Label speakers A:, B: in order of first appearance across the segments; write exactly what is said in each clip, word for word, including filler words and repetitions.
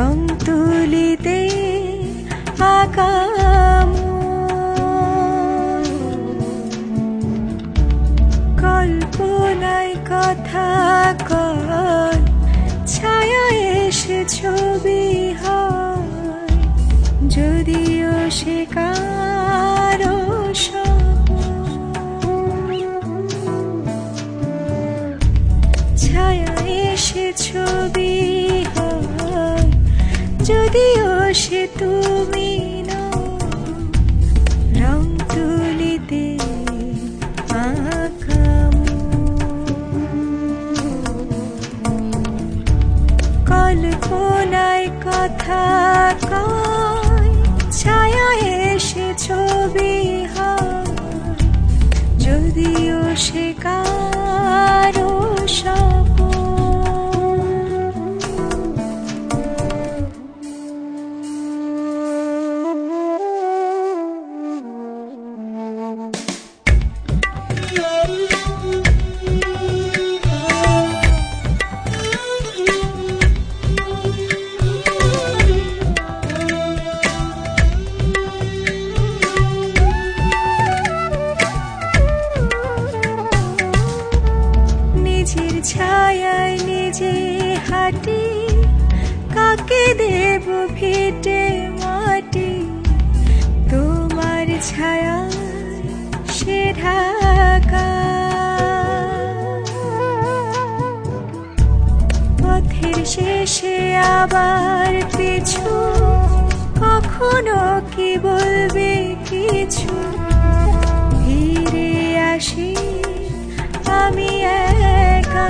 A: রং তুলিতে আকাম কল্পনায় কথা কয় ছায়া এসে ছবি হয় যদিও সে কারো ছায়া এসে ছবি হয় যদিও সে তুমি নও রং তুলিতে আকাম কল্পনায় কথা কয় ছায়া এসে ছবি হয় যদিও সে কারো নিজের ছায়ায় নিজে হাঁটি কাকে দেব ভিটে মাটি তোমার ছায়া সে ঢাকা পথের শেষে আবার পিছু কখনো কি বলবে কিছু ফিরে আসি আমি একা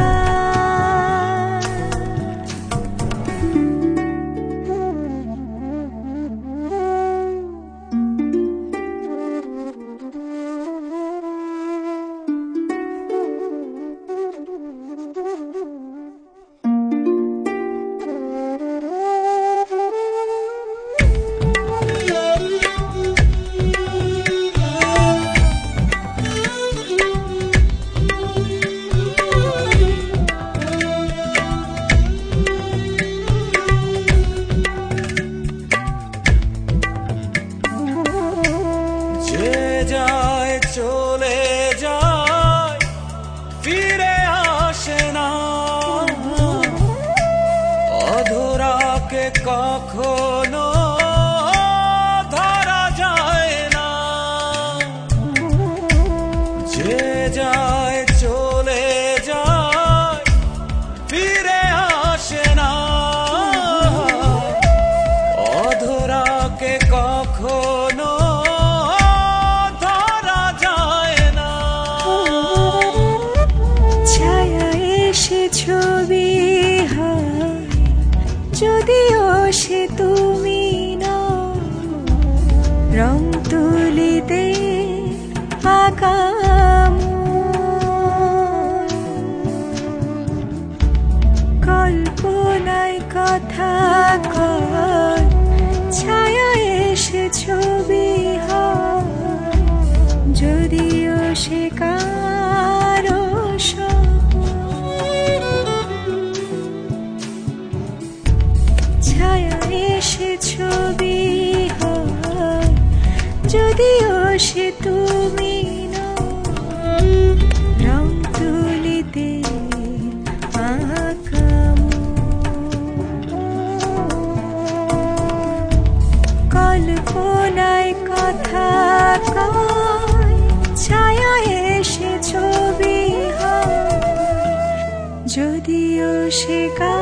B: যায় চলে যায় ফিরে আসে না অধরাকে কখনো ধরা যায় না যে যায় চলে যায় ফিরে আসে না অধরাকে কখনো
A: ছবি হয় যদিও সে তুমি নও রং তুলিতে আকাম কল্পনায় কথা কয় ছায়া এসে ছবি হয় যদিও সে কারো ছায়া এসে ছবি হয় যদিও সে তুমি নও রং তুলিতে আকাম কল্পনায় কথা কয় ছায়া এসে ছবি হয় যদিও সে